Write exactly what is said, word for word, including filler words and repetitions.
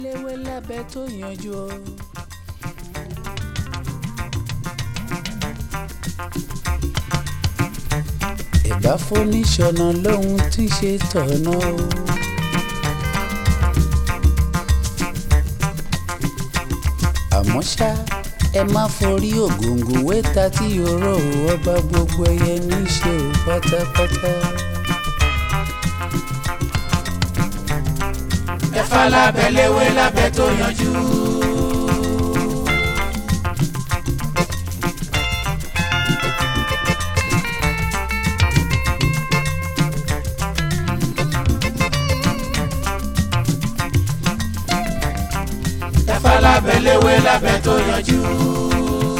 léwé lábẹ́ tó yanjú o. ìbá fóníṣọ̀nà lóhun tí ń ṣe tọ̀nà o. àmọ́ ṣá ẹ má forí ògòǹgò wẹ́ta tí yòrò ọba gbogbo ẹyẹ ní í ṣe ò pátápátá. ẹ̀fà lábẹ́ léwé lábẹ́ tó yanjú. ẹ̀fà lábẹ́ léwé lábẹ́ tó yanjú.